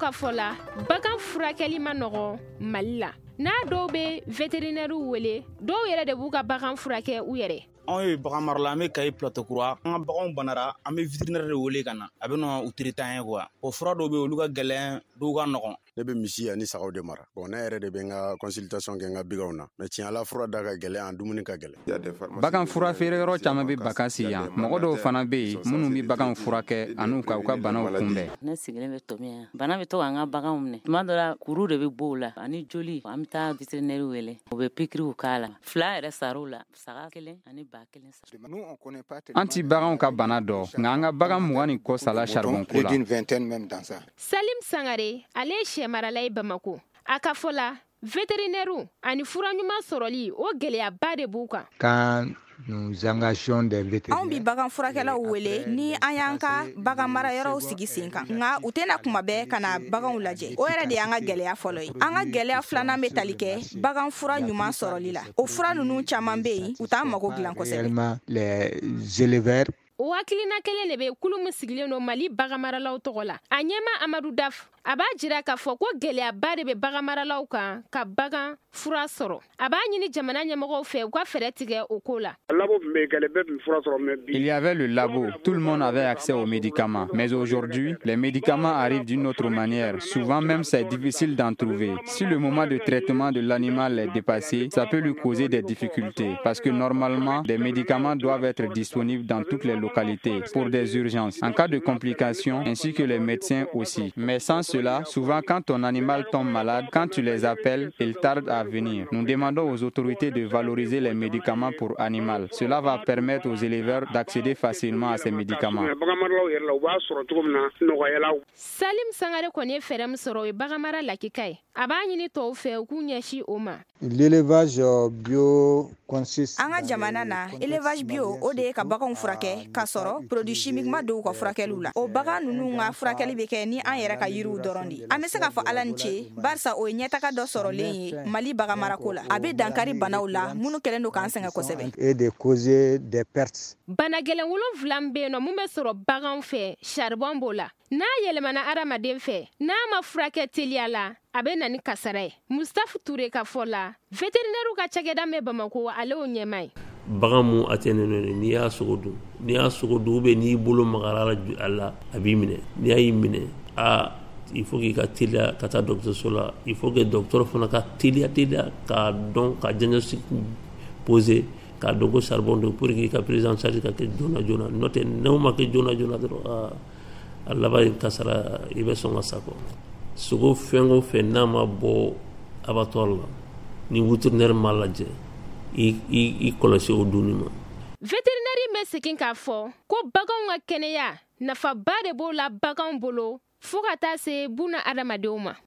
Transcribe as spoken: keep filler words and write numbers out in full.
ka fɔ la bagan furakɛli ma nɔgɔ Mali la. N'a dɔw bɛ vétérinaire wele, dɔw yɛrɛ de b'u ka bagan furakɛ u yɛrɛ. Anw ye bagan marala an bɛ Kayi plateau kura an ka baganw banara an bɛ vétérinaire de wele ka na a bɛ na u traitant ye quoi. O fura dɔw bɛ yen olu ka gɛlɛn dɔw ka nɔgɔn. Ne bɛ misi ani sagaw de mara. Bon ne yɛrɛ de bɛ n ka consultation kɛ n ka bigaw na. Mais tiɲɛ ala fura da ka gɛlɛn an dumuni ka gɛlɛn. Bagan fura feere yɔrɔ caman bɛ Bakasi yan. Mɔgɔ dɔw fana bɛ yen minnu bɛ bagan furakɛ an'u ka u ka banaw kunbɛn. Ne sigilen bɛ Tomi yan. Bana bɛ to an ka baganw minɛ. Tuma dɔ la kuru de bɛ bɔ o la ani joli. An bɛ taa vétérinaire wele. U bɛ pikiriw k'a la. Fila yɛrɛ sar'o la. Saga kelen ani ba kelen sara. An ti baganw ka bana dɔn nka an ka bagan mugan ni kɔ sala charbon ko la. Salim Sangare ale ye sɛmarala ye Bamako. A ka fɔ la vétérinaire ani fura ɲuman sɔrɔli o gɛlɛyaba de b'u kan. Quand nous engageons des vétérinaires. Anw bi bagan furakɛlaw wele ni an y'an ka bagan mara yɔrɔw sigi sen kan. Nka u tɛna kuma bɛɛ ka na baganw lajɛ. O yɛrɛ de y'an ka gɛlɛya fɔlɔ ye. An ka gɛlɛya filanan bɛ tali kɛ bagan fura ɲuman sɔrɔli la. O fura ninnu caman bɛ yen u t'an mago dilan kosɛbɛ. Les éleveurs. O hakilina kelen de bɛ kulu min sigilen don Mali baganmaralaw tɔgɔ la. A ɲɛma Amadu Daf a b'a jira k'a fɔ ko gɛlɛyaba de bɛ baganmaralaw kan ka bagan fura sɔrɔ. A b'a ɲini jamana ɲɛmɔgɔw fɛ u ka fɛɛrɛ tigɛ o ko la. Il y avait le labo, tout le monde avait accès aux médicaments. Mais aujourd'hui, les médicaments arrivent d'une autre manière. Souvent même, c'est difficile d'en trouver. Si le moment de traitement de l'animal est dépassé, ça peut lui causer des difficultés. Parce que normalement, des médicaments doivent être disponibles dans toutes les localités pour des urgences, en cas de complications, ainsi que les médecins aussi. Mais sans cela, souvent quand ton animal tombe malade, quand tu les appelles, ils tardent à venir. Nous demandons aux autorités de valoriser les médicaments pour animal. Cela va permettre aux éleveurs d'accéder facilement à ces médicaments. Salim Sangare kɔni ye fɛɛrɛ min sɔrɔ o ye baganmara lakika ye. A b'a ɲini tɔw fɛ u k'u ɲɛsin o ma. L'élevage bio consiste. An ka jamana na élevage bio o de ye ka baganw furakɛ ka sɔrɔ produit chimique ma don u ka furakɛliw la. O bagan ninnu ka furakɛli bɛ kɛ ni an yɛrɛ ka yiriw dɔrɔn de. An bɛ se k'a fɔ Ala ni ce barisa o ye ɲɛtaga dɔ sɔrɔlen ye Mali baganmarako la. A bɛ dankari banaw la minnu kɛlen don k'an sɛgɛn kosɛbɛ. Et de causer des pertes. Bana gɛlɛn wolonwula min bɛ yen nɔ mun bɛ sɔrɔ baganw fɛ charbon b'o la. N'a yɛlɛmana adamaden fɛ n'a ma furakɛ teliya la a bɛ na ni kasara ye. Mustafa Ture ka fɔ la vétérinaire ka cakɛda mɛn Bamako ale y'o ɲɛmaa ye. Bagan mun atɛnɛnen n'i y'a sogo dun n'i y'a sogo dun ou bien n'i bolo magara a la a b'i minɛ n'i y'a y'i minɛ a il faut k'i ka teliya ka taa dɔgɔtɔrɔso la il faut que docteur fana ka teliya teliya k'a dɔn ka diagnostic poser k'a dɔn ko charbon don pour que ka prise en charge ka kɛ joona joona n'o tɛ n'o ma kɛ joona joona dɔrɔn a laban kasara i bɛ sɔn ka sa kɔ. Sogo fɛn o fɛn n'a ma bɔ abattoir la ni vétérinaire m'a lajɛ i i kɔlɔsi o dunni ma. Vétérinaire bɛ segin k'a fɔ ko baganw ka kɛnɛya nafaba de b'o la baganw bolo fo ka taa se buna adamadenw ma.